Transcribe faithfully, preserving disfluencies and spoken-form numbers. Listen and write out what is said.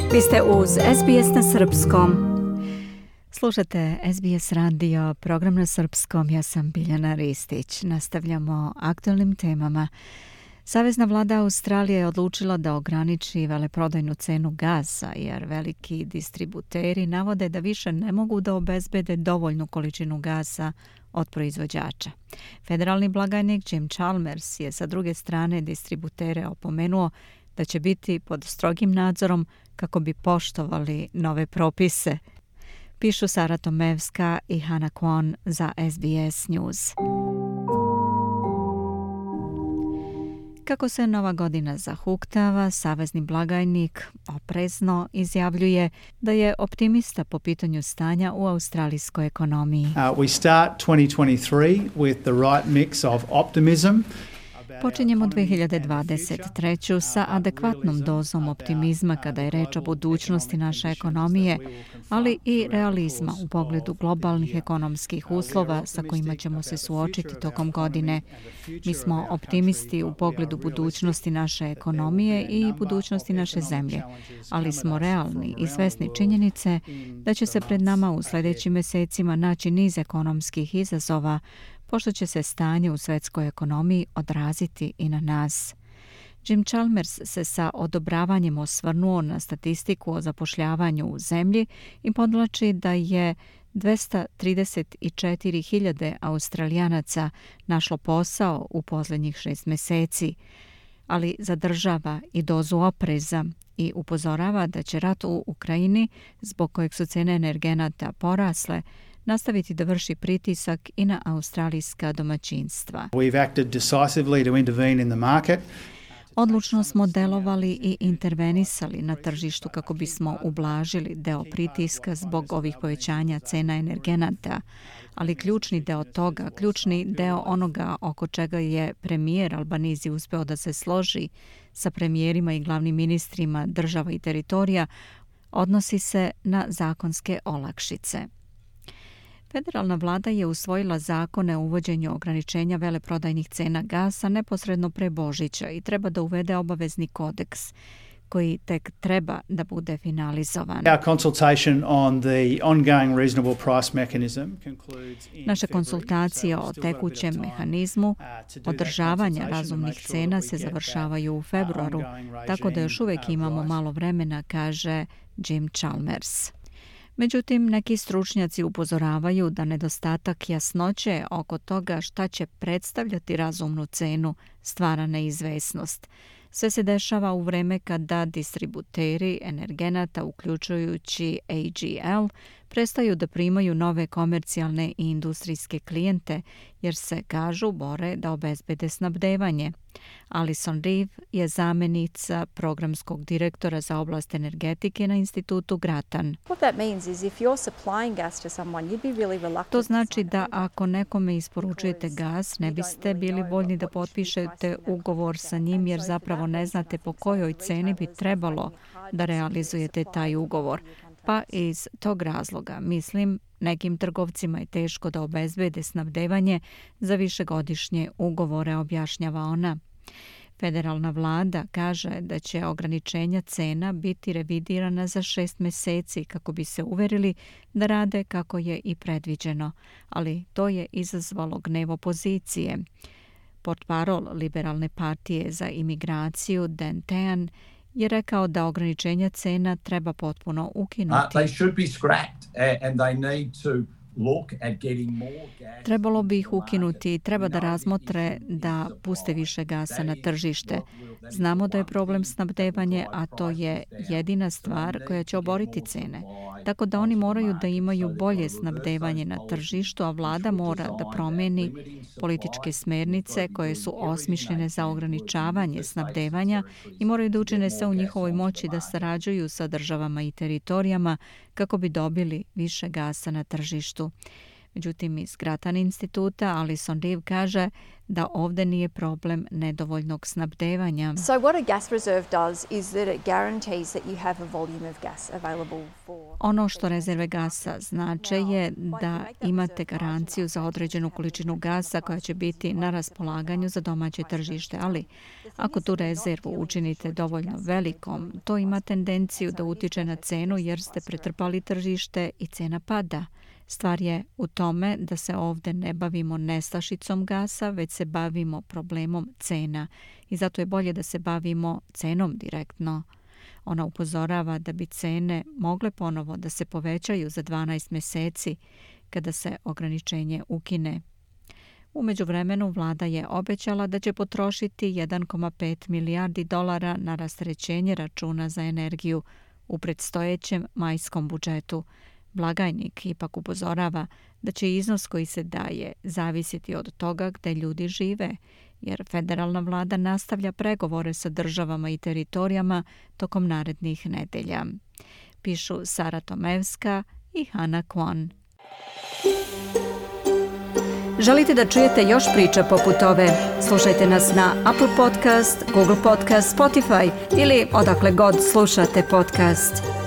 Vi ste uz S B S na srpskom. Slušate S B S radio, program na srpskom. Ja sam Biljana Ristić. Nastavljamo aktualnim temama. Savezna vlada Australije je odlučila da ograniči veleprodajnu cenu gasa, jer veliki distributeri navode da više ne mogu da obezbede dovoljnu količinu gasa od proizvođača. Federalni blagajnik Jim Chalmers je sa druge strane distributere opomenuo da će biti pod strogim nadzorom kako bi poštovali nove propise. Pišu Sara Tomevska i Hana Kwon za S B S News. Kako se nova godina zahuktava, savezni blagajnik oprezno izjavljuje da je optimista po pitanju stanja u australijskoj ekonomiji. Uh, we start twenty twenty-three with the right mix of optimism. Počinjemo dve hiljade dvadeset treću sa adekvatnom dozom optimizma kada je reč o budućnosti naše ekonomije, ali i realizma u pogledu globalnih ekonomskih uslova sa kojima ćemo se suočiti tokom godine. Mi smo optimisti u pogledu budućnosti naše ekonomije i budućnosti naše zemlje, ali smo realni i svesni činjenice da će se pred nama u sljedećim mjesecima naći niz ekonomskih izazova, pošto će se stanje u svjetskoj ekonomiji odraziti i na nas. Jim Chalmers se sa odobravanjem osvrnuo na statistiku o zapošljavanju u zemlji i podvlači da je dvesta trideset četiri hiljade Australijanaca našlo posao u posljednjih šest mjeseci, ali zadržava i dozu opreza i upozorava da će rat u Ukrajini, zbog kojeg su cene energenata porasle, nastaviti da vrši pritisak i na australijska domaćinstva. We've acted decisively to intervene in the market. Odlučno smo delovali i intervenisali na tržištu kako bismo ublažili deo pritiska zbog ovih povećanja cena energenata, ali ključni deo toga, ključni deo onoga oko čega je premijer Albanese uspeo da se složi sa premijerima i glavnim ministrima država i teritorija, odnosi se na zakonske olakšice. Federalna vlada je usvojila zakone o uvođenju ograničenja veleprodajnih cena gasa neposredno pre Božića i treba da uvede obavezni kodeks koji tek treba da bude finalizovan. Naše konsultacije o tekućem mehanizmu održavanja razumnih cena se završavaju u februaru, tako da još uvijek imamo malo vremena, kaže Jim Chalmers. Međutim, neki stručnjaci upozoravaju da nedostatak jasnoće oko toga šta će predstavljati razumnu cenu stvara neizvesnost. Sve se dešava u vreme kada distributeri energenata, uključujući A G L, prestaju da primaju nove komercijalne i industrijske klijente, jer se, kažu, bore da obezbede snabdevanje. Alison Reeve je zamjenica programskog direktora za oblast energetike na institutu Grattan. To znači da ako nekome isporučujete gas, ne biste bili voljni da potpišete ugovor sa njim, jer zapravo ne znate po kojoj ceni bi trebalo da realizujete taj ugovor. Pa iz tog razloga, mislim, nekim trgovcima je teško da obezbede snabdevanje za višegodišnje ugovore, objašnjava ona. Federalna vlada kaže da će ograničenja cena biti revidirana za šest mjeseci kako bi se uverili da rade kako je i predviđeno, ali to je izazvalo gnev opozicije. Portparol Liberalne partije za imigraciju Dan Tehan je rekao da ograničenja cena treba potpuno ukinuti. Trebalo bi ih ukinuti i treba da razmotre da puste više gasa na tržište. Znamo da je problem snabdevanje, a to je jedina stvar koja će oboriti cene. Tako da oni moraju da imaju bolje snabdevanje na tržištu, a vlada mora da promeni političke smernice koje su osmišljene za ograničavanje snabdevanja i moraju da učine sve u njihovoj moći da sarađuju sa državama i teritorijama kako bi dobili više gasa na tržištu. Međutim, iz Grattan instituta Alison Reeve kaže da ovdje nije problem nedovoljnog snabdevanja. So what a gas reserve does is that it guarantees that you have a volume of gas available for... Ono što rezerve gasa znače je da imate garanciju za određenu količinu gasa koja će biti na raspolaganju za domaće tržište, ali ako tu rezervu učinite dovoljno velikom, to ima tendenciju da utiče na cenu jer ste pretrpali tržište i cena pada. Stvar je u tome da se ovdje ne bavimo nestašicom gasa, već se bavimo problemom cena i zato je bolje da se bavimo cenom direktno. Ona upozorava da bi cene mogle ponovo da se povećaju za dvanaest mjeseci kada se ograničenje ukine. U međuvremenu vlada je obećala da će potrošiti jedan zarez pet milijardi dolara na rasterećenje računa za energiju u predstojećem majskom budžetu. Blagajnik ipak upozorava da će iznos koji se daje zavisiti od toga gde ljudi žive, jer federalna vlada nastavlja pregovore sa državama i teritorijama tokom narednih nedelja. Pišu Sara Tomevska i Hana Kwon. Želite da čujete još priča poput ove? Slušajte nas na Apple Podcast, Google Podcast, Spotify ili odakle god slušate podcast.